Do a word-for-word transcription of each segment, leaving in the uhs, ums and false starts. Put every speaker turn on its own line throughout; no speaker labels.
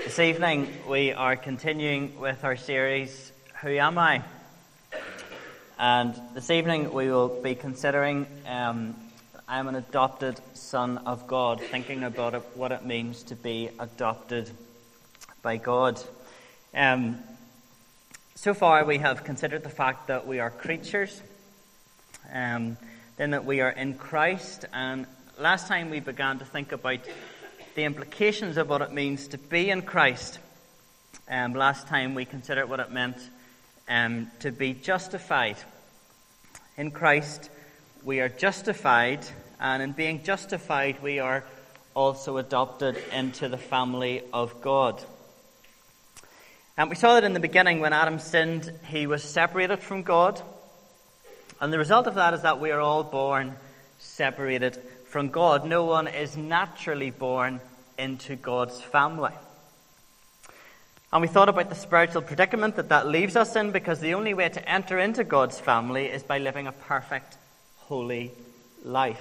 This evening we are continuing with our series, Who Am I? And this evening we will be considering um, I am an adopted son of God, thinking about it, what it means to be adopted by God. Um, so far we have considered the fact that we are creatures, um, then that we are in Christ, and last time we began to think about the implications of what it means to be in Christ. Um, last time we considered what it meant um, to be justified. In Christ we are justified, and in being justified we are also adopted into the family of God. And we saw that in the beginning when Adam sinned, he was separated from God. And the result of that is that we are all born separated from God. No one is naturally born into God's family. And we thought about the spiritual predicament that that leaves us in, because the only way to enter into God's family is by living a perfect, holy life.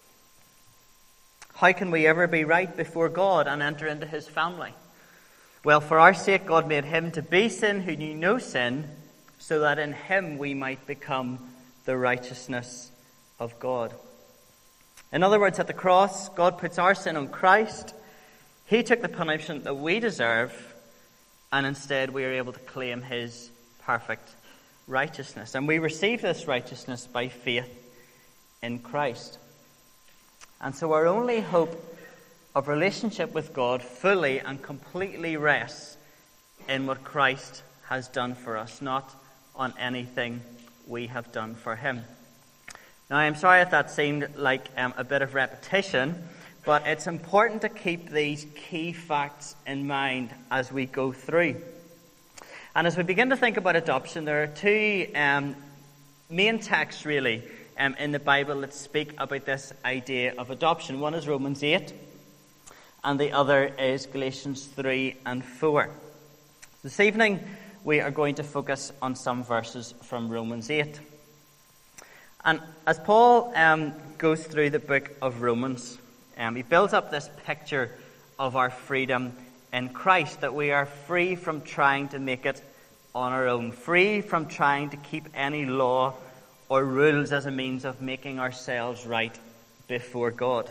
How can we ever be right before God and enter into his family? Well, for our sake, God made him to be sin who knew no sin, so that in him we might become the righteousness of God. In other words, at the cross, God puts our sin on Christ. He took the punishment that we deserve, and instead we are able to claim his perfect righteousness. And we receive this righteousness by faith in Christ. And so our only hope of relationship with God fully and completely rests in what Christ has done for us, not on anything we have done for him. Now, I'm sorry if that seemed like um, a bit of repetition, but it's important to keep these key facts in mind as we go through. And as we begin to think about adoption, there are two um, main texts, really, um, in the Bible that speak about this idea of adoption. One is Romans eight, and the other is Galatians three and four. This evening, we are going to focus on some verses from Romans eight. And as Paul um, goes through the book of Romans, um, he builds up this picture of our freedom in Christ, that we are free from trying to make it on our own, free from trying to keep any law or rules as a means of making ourselves right before God.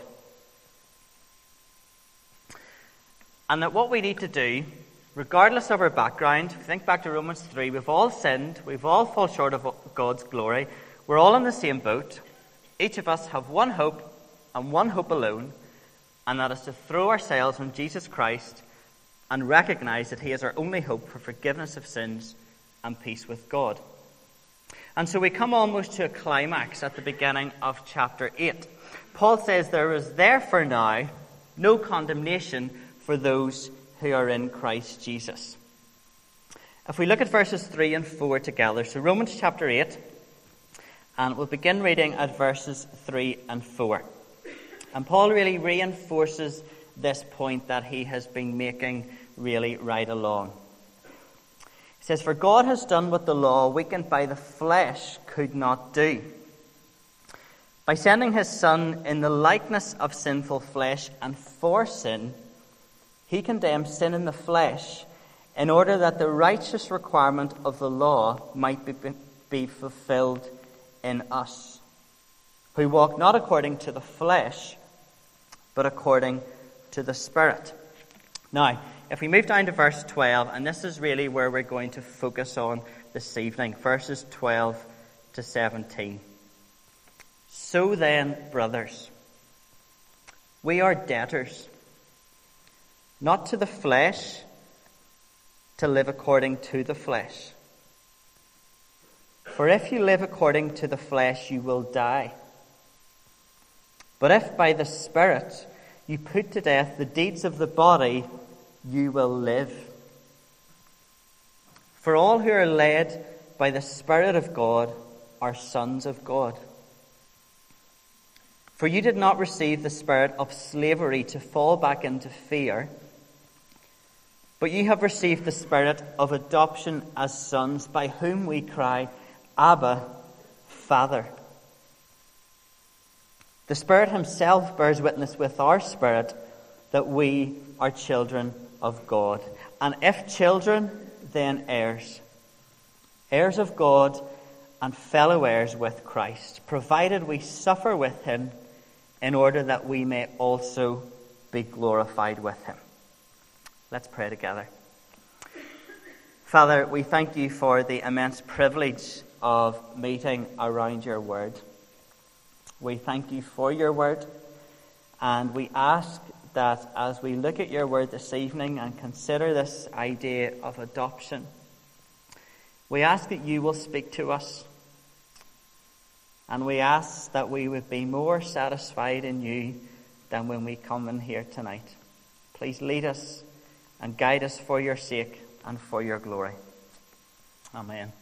And that what we need to do, regardless of our background, think back to Romans three, we've all sinned, we've all fallen short of God's glory. We're all in the same boat. Each of us have one hope and one hope alone, and that is to throw ourselves on Jesus Christ and recognize that he is our only hope for forgiveness of sins and peace with God. And so we come almost to a climax at the beginning of chapter eight. Paul says there is therefore now no condemnation for those who are in Christ Jesus. If we look at verses three and four together, so Romans chapter eight, and we'll begin reading at verses three and four. And Paul really reinforces this point that he has been making really right along. He says, "For God has done what the law, weakened by the flesh, could not do. By sending his Son in the likeness of sinful flesh and for sin, he condemned sin in the flesh in order that the righteous requirement of the law might be, be fulfilled in us, who walk not according to the flesh, but according to the Spirit." Now, if we move down to verse twelve, and this is really where we're going to focus on this evening, verses twelve to seventeen. "So then, brothers, we are debtors, not to the flesh, to live according to the flesh. For if you live according to the flesh, you will die. But if by the Spirit you put to death the deeds of the body, you will live. For all who are led by the Spirit of God are sons of God. For you did not receive the spirit of slavery to fall back into fear, but you have received the Spirit of adoption as sons, by whom we cry, Abba, Father. The Spirit himself bears witness with our spirit that we are children of God. And if children, then heirs. Heirs of God and fellow heirs with Christ, provided we suffer with him, in order that we may also be glorified with him. Let's pray together. Father, we thank you for the immense privilege of meeting around your word. We thank you for your word, and we ask that as we look at your word this evening and consider this idea of adoption, we ask that you will speak to us. And we ask that we would be more satisfied in you than when we come in here tonight. Please lead us and guide us for your sake and for your glory. Amen.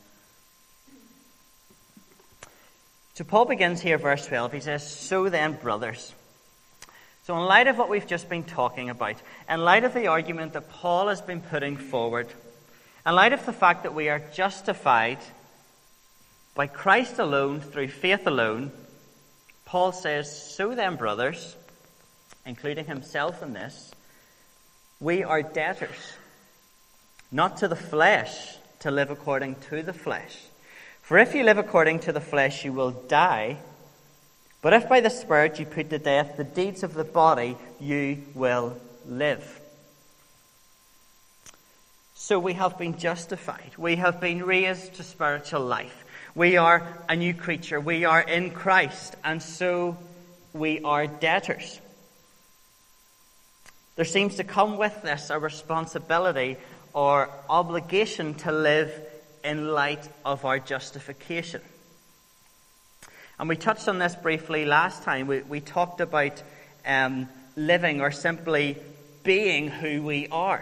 So Paul begins here, verse twelve. He says, "So then, brothers." So in light of what we've just been talking about, in light of the argument that Paul has been putting forward, in light of the fact that we are justified by Christ alone, through faith alone, Paul says, "So then, brothers," including himself in this, "we are debtors, not to the flesh, to live according to the flesh. For if you live according to the flesh, you will die. But if by the Spirit you put to death the deeds of the body, you will live." So we have been justified. We have been raised to spiritual life. We are a new creature. We are in Christ. And so we are debtors. There seems to come with this a responsibility or obligation to live in light of our justification. And we touched on this briefly last time. We, we talked about um, living or simply being who we are.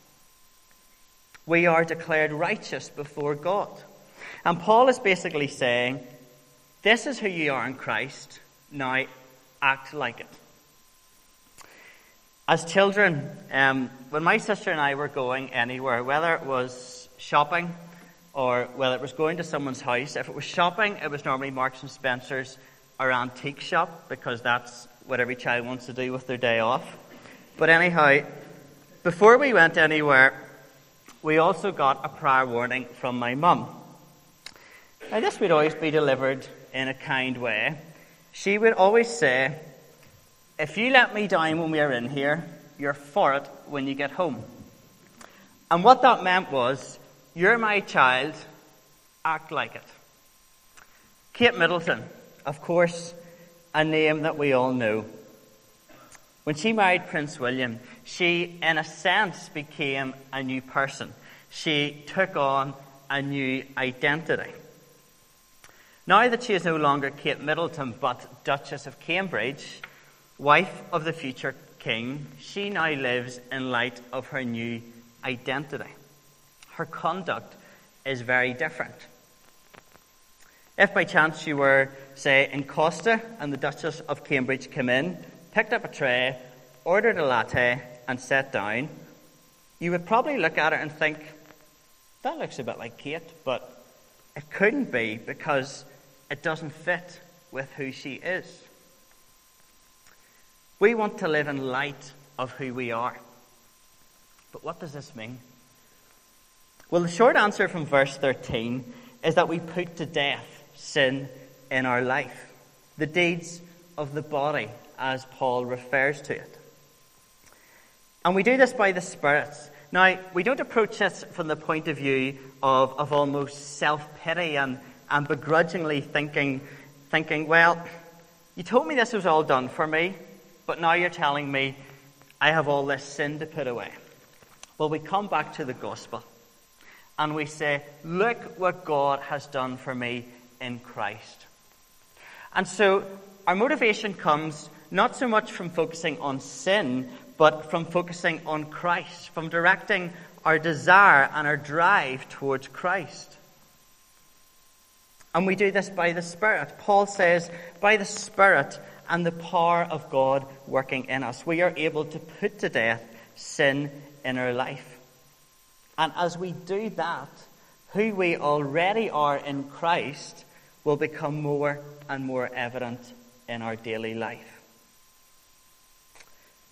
We are declared righteous before God. And Paul is basically saying, this is who you are in Christ. Now act like it. As children, um, when my sister and I were going anywhere, whether it was shopping or whether it was going to someone's house, if it was shopping, it was normally Marks and Spencer's or antique shop, because that's what every child wants to do with their day off. But anyhow, before we went anywhere, we also got a prior warning from my mum. Now, this would always be delivered in a kind way. She would always say, "If you let me down when we're in here, you're for it when you get home." And what that meant was, you're my child, act like it. Kate Middleton, of course, a name that we all know. When she married Prince William, she, in a sense, became a new person. She took on a new identity. Now that she is no longer Kate Middleton, but Duchess of Cambridge, wife of the future king, she now lives in light of her new identity. Her conduct is very different. If by chance you were, say, in Costa and the Duchess of Cambridge came in, picked up a tray, ordered a latte and sat down, you would probably look at her and think, that looks a bit like Kate, but it couldn't be because it doesn't fit with who she is. We want to live in light of who we are. But what does this mean? Well, the short answer from verse thirteen is that we put to death sin in our life, the deeds of the body, as Paul refers to it. And we do this by the Spirit. Now, we don't approach this from the point of view of, of almost self-pity and, and begrudgingly thinking, thinking, well, you told me this was all done for me, but now you're telling me I have all this sin to put away. Well, we come back to the gospel and we say, look what God has done for me in Christ. And so our motivation comes not so much from focusing on sin, but from focusing on Christ, from directing our desire and our drive towards Christ. And we do this by the Spirit. Paul says, by the Spirit and the power of God working in us, we are able to put to death sin in our life. And as we do that, who we already are in Christ will become more and more evident in our daily life.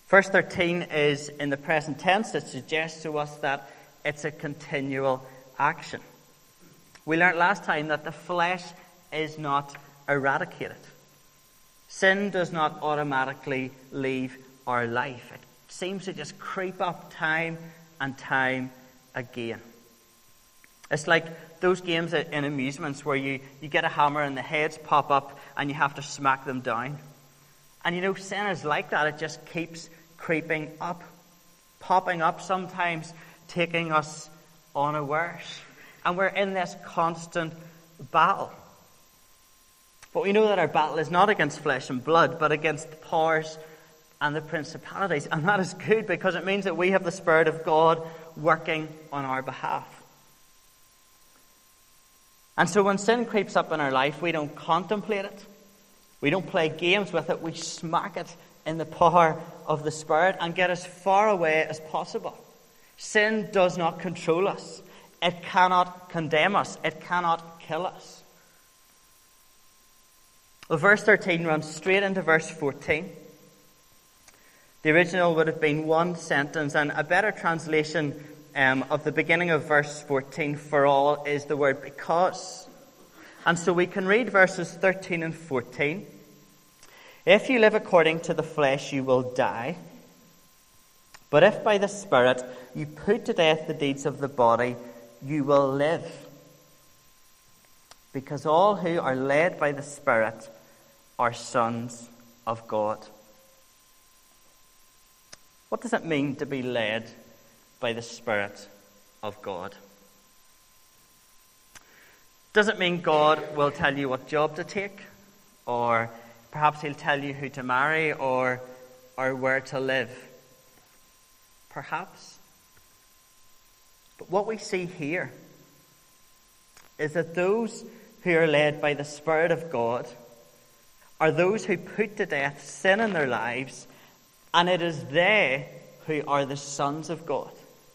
Verse thirteen is in the present tense. It suggests to us that it's a continual action. We learned last time that the flesh is not eradicated. Sin does not automatically leave our life. It seems to just creep up time and time again. It's like those games in amusements where you, you get a hammer and the heads pop up and you have to smack them down. And you know, sin is like that. It just keeps creeping up, popping up, sometimes taking us unawares. And we're in this constant battle. But we know that our battle is not against flesh and blood, but against the powers and the principalities. And that is good, because it means that we have the Spirit of God working on our behalf. And so when sin creeps up in our life, we don't contemplate it. We don't play games with it. We smack it in the power of the Spirit and get as far away as possible. Sin does not control us. It cannot condemn us. It cannot kill us. Well, verse thirteen runs straight into verse fourteen. The original would have been one sentence, and a better translation um, of the beginning of verse fourteen, for all, is the word because. And so we can read verses thirteen and fourteen. If you live according to the flesh, you will die. But if by the Spirit you put to death the deeds of the body, you will live. Because all who are led by the Spirit are sons of God. What does it mean to be led by the Spirit of God? Does it mean God will tell you what job to take? Or perhaps he'll tell you who to marry, or, or where to live? Perhaps. But what we see here is that those who are led by the Spirit of God are those who put to death sin in their lives, and it is they who are the sons of God.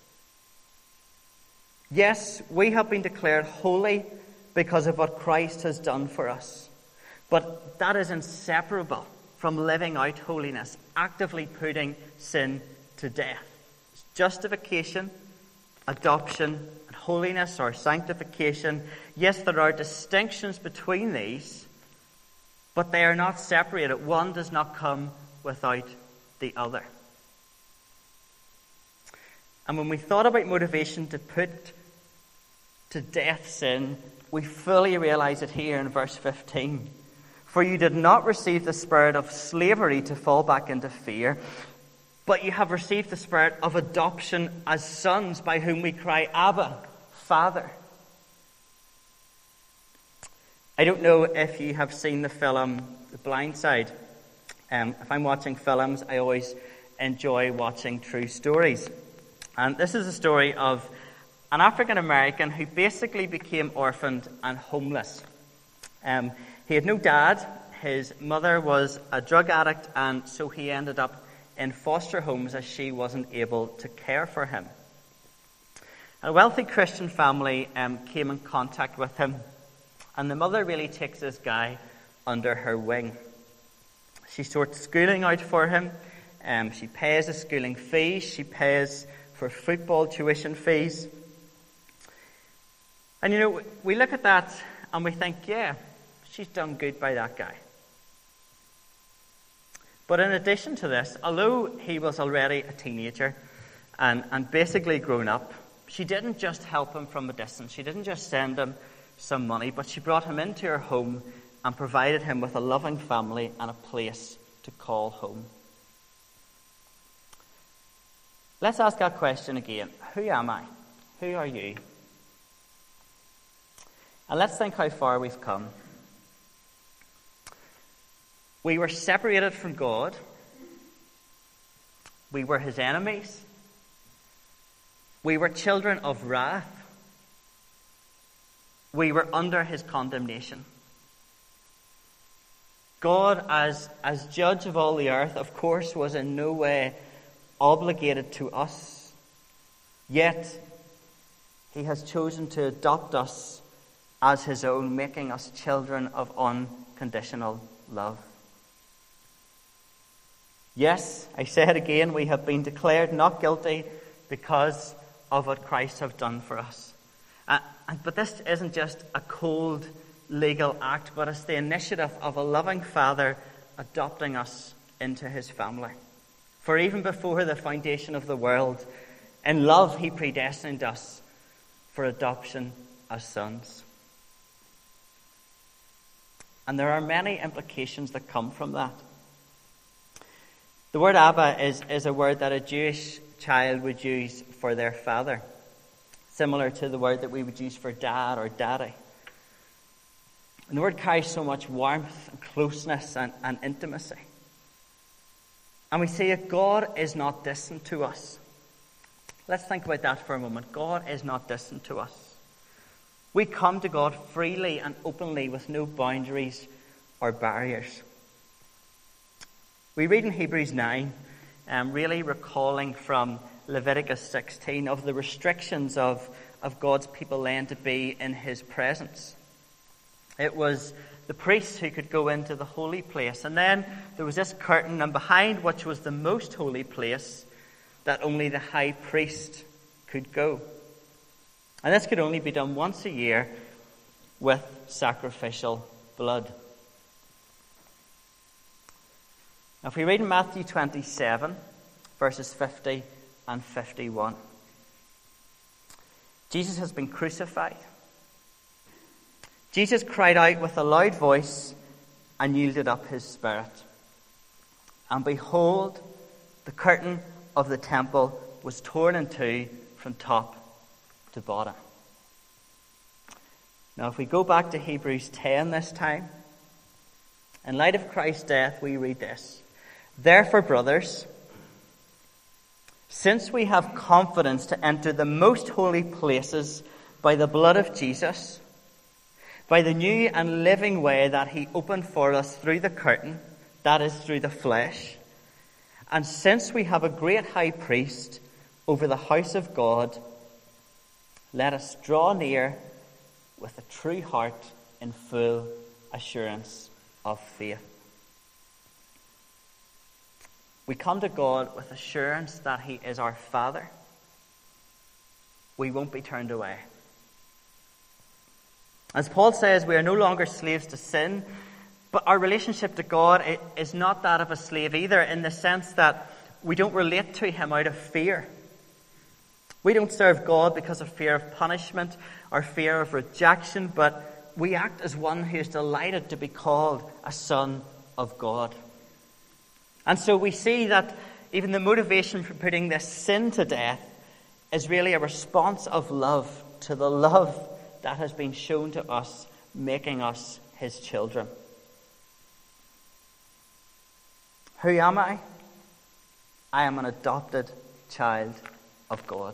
Yes, we have been declared holy because of what Christ has done for us. But that is inseparable from living out holiness, actively putting sin to death. Justification, adoption, and holiness or sanctification. Yes, there are distinctions between these, but they are not separated. One does not come without the other. And when we thought about motivation to put to death sin, we fully realize it here in verse fifteen. For you did not receive the spirit of slavery to fall back into fear, but you have received the spirit of adoption as sons, by whom we cry, Abba, Father. I don't know if you have seen the film The Blind Side. Um, if I'm watching films, I always enjoy watching true stories. And this is a story of an African American who basically became orphaned and homeless. Um, he had no dad. His mother was a drug addict, and so he ended up in foster homes as she wasn't able to care for him. A wealthy Christian family um, came in contact with him, and the mother really takes this guy under her wing. She sorts schooling out for him. Um, she pays his schooling fees. She pays for football tuition fees. And you know, we look at that and we think, yeah, she's done good by that guy. But in addition to this, although he was already a teenager and, and basically grown up, she didn't just help him from a distance. She didn't just send him some money, but she brought him into her home and provided him with a loving family and a place to call home. Let's ask that question again. Who am I? Who are you? And let's think how far we've come. We were separated from God. We were his enemies. We were children of wrath. We were under his condemnation. God, as, as judge of all the earth, of course, was in no way obligated to us. Yet, he has chosen to adopt us as his own, making us children of unconditional love. Yes, I say it again, we have been declared not guilty because of what Christ has done for us. Uh, and, but this isn't just a cold legal act, but it's the initiative of a loving Father adopting us into his family. For even before the foundation of the world, in love he predestined us for adoption as sons. And there are many implications that come from that. The word Abba is, is a word that a Jewish child would use for their father, similar to the word that we would use for dad or daddy. And the word carries so much warmth and closeness and, and intimacy. And we see that God is not distant to us. Let's think about that for a moment. God is not distant to us. We come to God freely and openly with no boundaries or barriers. We read in Hebrews nine, um, really recalling from Leviticus sixteen of the restrictions of, of God's people then to be in his presence. It was the priests who could go into the holy place. And then there was this curtain, and behind which was the most holy place, that only the high priest could go. And this could only be done once a year with sacrificial blood. Now, if we read in Matthew twenty-seven, verses fifty and fifty-one, Jesus has been crucified. Jesus cried out with a loud voice and yielded up his spirit. And behold, the curtain of the temple was torn in two from top to bottom. Now, if we go back to Hebrews ten this time, in light of Christ's death, we read this. Therefore, brothers, since we have confidence to enter the most holy places by the blood of Jesus, by the new and living way that he opened for us through the curtain, that is, through the flesh, and since we have a great high priest over the house of God, let us draw near with a true heart in full assurance of faith. We come to God with assurance that he is our Father. We won't be turned away. As Paul says, we are no longer slaves to sin, but our relationship to God is not that of a slave either, in the sense that we don't relate to him out of fear. We don't serve God because of fear of punishment or fear of rejection, but we act as one who is delighted to be called a son of God. And so we see that even the motivation for putting this sin to death is really a response of love to the love that has been shown to us, making us his children. Who am I? I am an adopted child of God.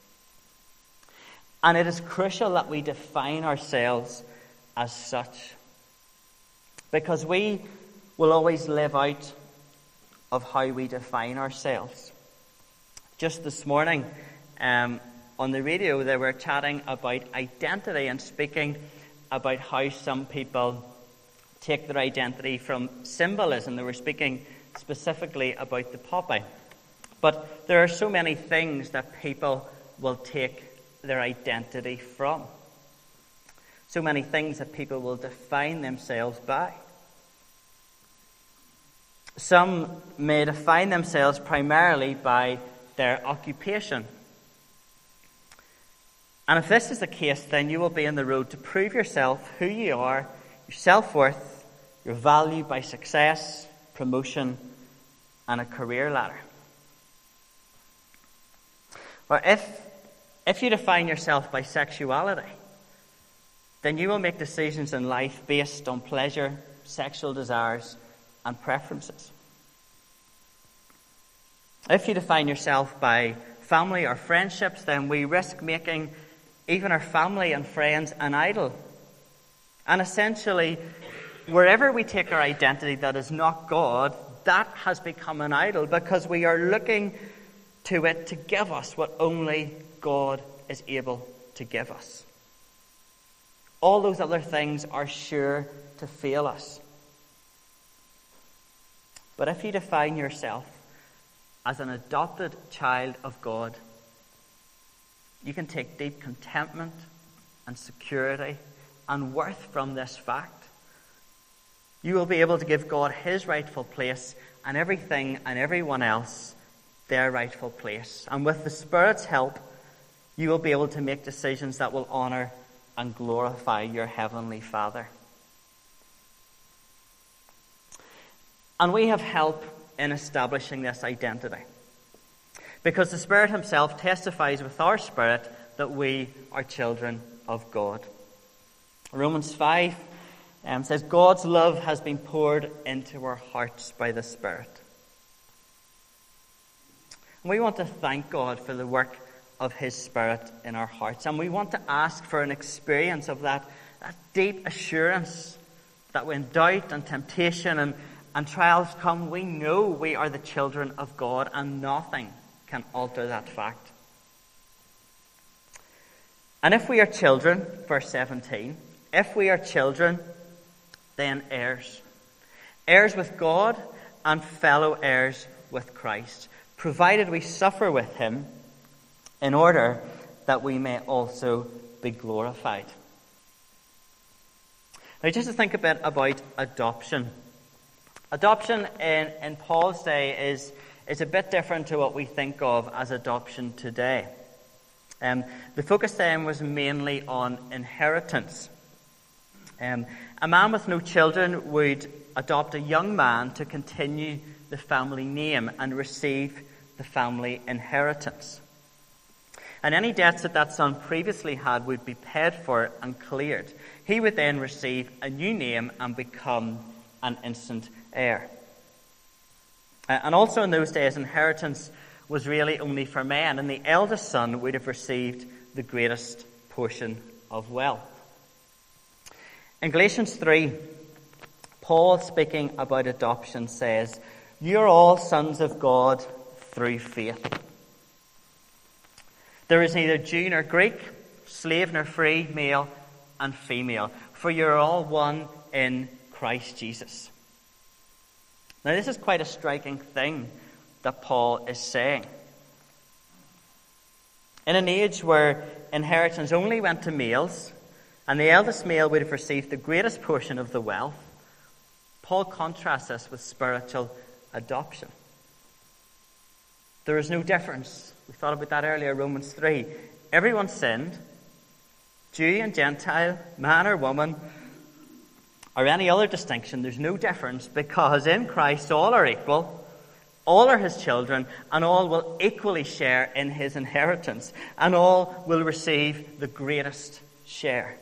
And it is crucial that we define ourselves as such, because we will always live out of how we define ourselves. Just this morning, um, on the radio, they were chatting about identity and speaking about how some people take their identity from symbolism. They were speaking specifically about the poppy. But there are so many things that people will take their identity from. So many things that people will define themselves by. Some may define themselves primarily by their occupation. And if this is the case, then you will be on the road to prove yourself, who you are, your self-worth, your value by success, promotion, and a career ladder. Or if, if you define yourself by sexuality, then you will make decisions in life based on pleasure, sexual desires, and preferences. If you define yourself by family or friendships, then we risk making even our family and friends an idol. And essentially, wherever we take our identity that is not God, that has become an idol, because we are looking to it to give us what only God is able to give us. All those other things are sure to fail us. But if you define yourself as an adopted child of God, you can take deep contentment and security and worth from this fact. You will be able to give God his rightful place and everything and everyone else their rightful place. And with the Spirit's help, you will be able to make decisions that will honor and glorify your Heavenly Father. And we have help in establishing this identity, because the Spirit himself testifies with our spirit that we are children of God. Romans five um, says, God's love has been poured into our hearts by the Spirit. And we want to thank God for the work of his Spirit in our hearts. And we want to ask for an experience of that, that deep assurance that when doubt and temptation and, and trials come, we know we are the children of God and nothing can alter that fact. And if we are children, verse seventeen, if we are children, then heirs. Heirs with God and fellow heirs with Christ, provided we suffer with him in order that we may also be glorified. Now, just to think a bit about adoption. Adoption in, in Paul's day is, is a bit different to what we think of as adoption today. Um, the focus then was mainly on inheritance. Um, a man with no children would adopt a young man to continue the family name and receive the family inheritance. And any debts that that son previously had would be paid for and cleared. He would then receive a new name and become an instant heir. Uh, and also in those days, inheritance was really only for men, and the eldest son would have received the greatest portion of wealth. In Galatians three, Paul, speaking about adoption, says, "You're all sons of God through faith. There is neither Jew nor Greek, slave nor free, male and female, for you're all one in Christ Jesus." Now, this is quite a striking thing that Paul is saying. In an age where inheritance only went to males, and the eldest male would have received the greatest portion of the wealth, Paul contrasts this with spiritual adoption. There is no difference. We thought about that earlier, Romans three. Everyone sinned, Jew and Gentile, man or woman, or any other distinction. There's no difference, because in Christ all are equal, all are his children, and all will equally share in his inheritance, and all will receive the greatest share.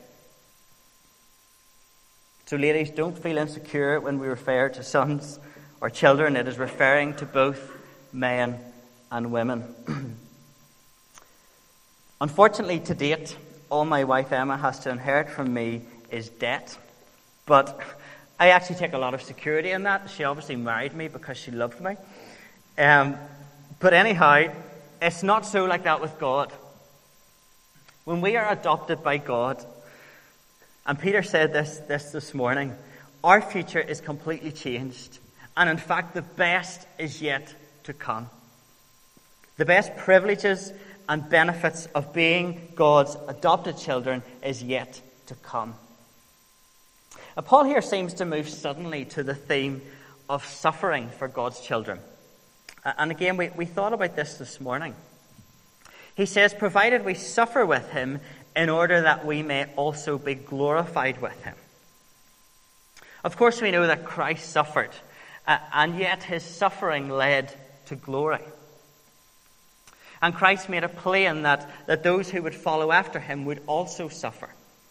So ladies, don't feel insecure when we refer to sons or children. It is referring to both men and women. Unfortunately, to date, all my wife Emma has to inherit from me is debt. But I actually take a lot of security in that. She obviously married me because she loved me. Um, but anyhow, it's not so like that with God. When we are adopted by God, and Peter said this, this this morning, our future is completely changed. And in fact, the best is yet to come. The best privileges and benefits of being God's adopted children is yet to come. Now, Paul here seems to move suddenly to the theme of suffering for God's children. And again, we, we thought about this this morning. He says, provided we suffer with him in order that we may also be glorified with him. Of course, we know that Christ suffered, uh, and yet his suffering led to glory. And Christ made it plain that, that those who would follow after him would also suffer.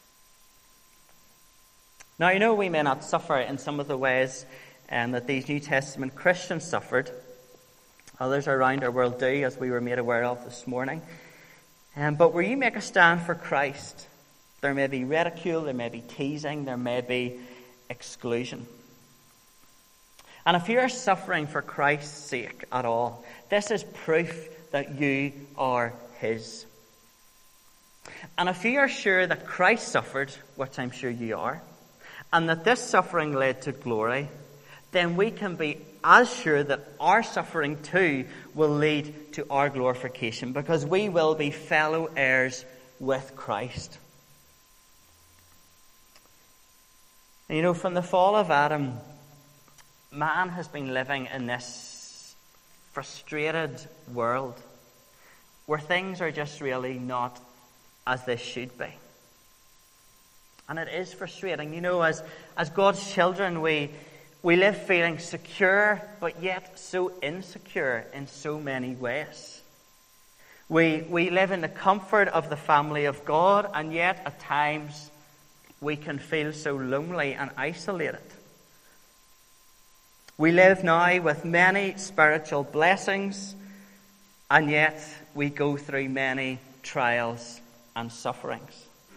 Now, I know we may not suffer in some of the ways um, that these New Testament Christians suffered. Others around our world do, as we were made aware of this morning. Um, but where you make a stand for Christ, there may be ridicule, there may be teasing, there may be exclusion. And if you are suffering for Christ's sake at all, this is proof that you are his. And if you are sure that Christ suffered, which I'm sure you are, and that this suffering led to glory, then we can be as sure that our suffering too will lead to our glorification, because we will be fellow heirs with Christ. And you know, from the fall of Adam, man has been living in this frustrated world where things are just really not as they should be. And it is frustrating. You know, as, as God's children, we, we live feeling secure, but yet so insecure in so many ways. We, we live in the comfort of the family of God, and yet at times we can feel so lonely and isolated. We live now with many spiritual blessings, and yet we go through many trials and sufferings.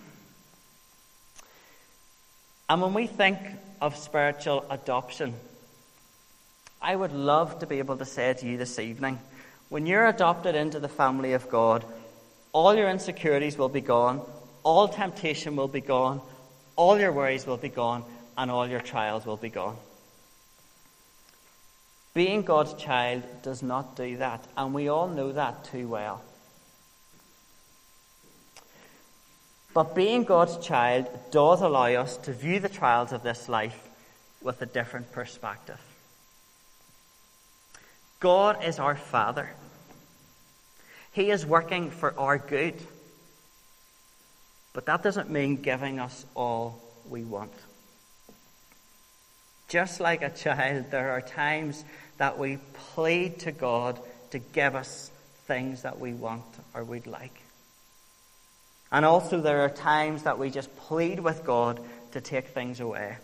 And when we think of spiritual adoption, I would love to be able to say to you this evening, when you're adopted into the family of God, all your insecurities will be gone, all temptation will be gone, all your worries will be gone, and all your trials will be gone. Being God's child does not do that, and we all know that too well. But being God's child does allow us to view the trials of this life with a different perspective. God is our Father. He is working for our good. But that doesn't mean giving us all we want. Just like a child, there are times that we plead to God to give us things that we want or we'd like. And also there are times that we just plead with God to take things away.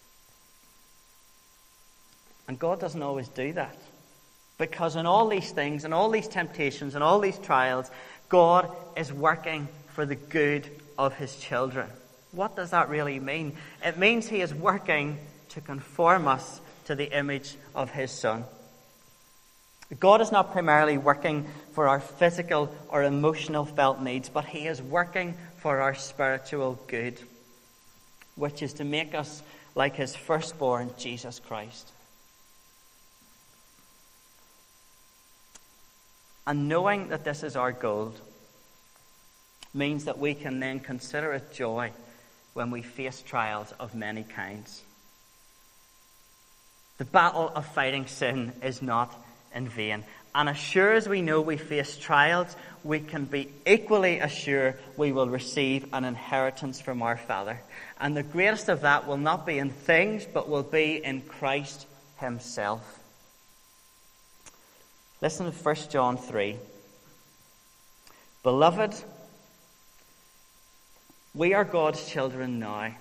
And God doesn't always do that. Because in all these things, and all these temptations, and all these trials, God is working for the good of his children. What does that really mean? It means he is working to conform us to the image of his Son. God is not primarily working for our physical or emotional felt needs, but he is working for our spiritual good, which is to make us like his firstborn, Jesus Christ. And knowing that this is our goal means that we can then consider it joy when we face trials of many kinds. The battle of fighting sin is not in vain. And as sure as we know we face trials, we can be equally assured we will receive an inheritance from our Father. And the greatest of that will not be in things, but will be in Christ himself. Listen to First John three. Beloved, we are God's children now.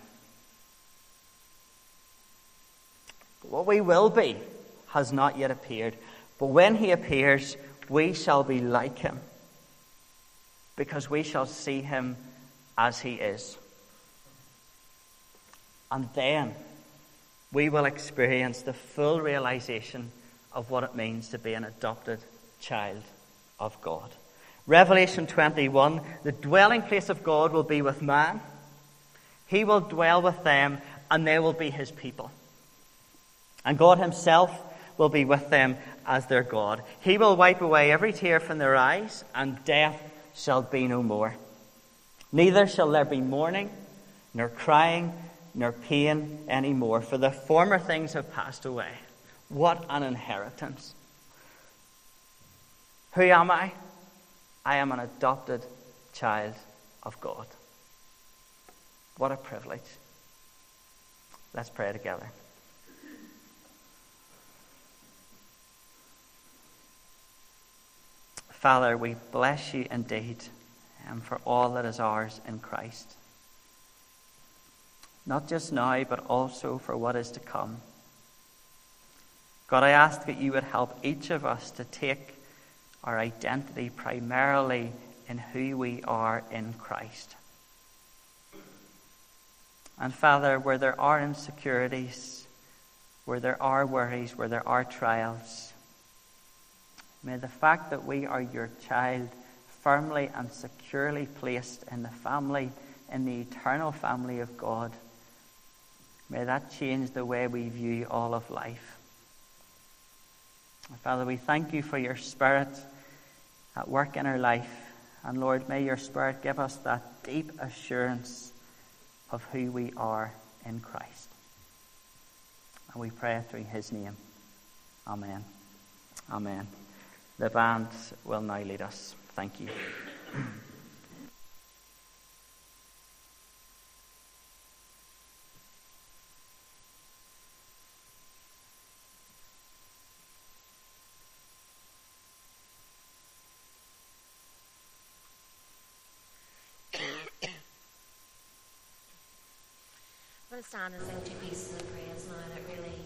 What we will be has not yet appeared. But when he appears, we shall be like him, because we shall see him as he is. And then we will experience the full realization of what it means to be an adopted child of God. Revelation twenty-one, the dwelling place of God will be with man. He will dwell with them, and they will be his people. And God himself will be with them as their God. He will wipe away every tear from their eyes, and death shall be no more. Neither shall there be mourning, nor crying, nor pain any more, for the former things have passed away. What an inheritance. Who am I? I am an adopted child of God. What a privilege. Let's pray together. Father, we bless you indeed um, for all that is ours in Christ. Not just now, but also for what is to come. God, I ask that you would help each of us to take our identity primarily in who we are in Christ. And Father, where there are insecurities, where there are worries, where there are trials, may the fact that we are your child, firmly and securely placed in the family, in the eternal family of God, may that change the way we view all of life. Father, we thank you for your Spirit at work in our life. And Lord, may your Spirit give us that deep assurance of who we are in Christ. And we pray through his name. Amen. Amen. The band will now lead us. Thank you.
I'm going to stand and sing two pieces of praise now that really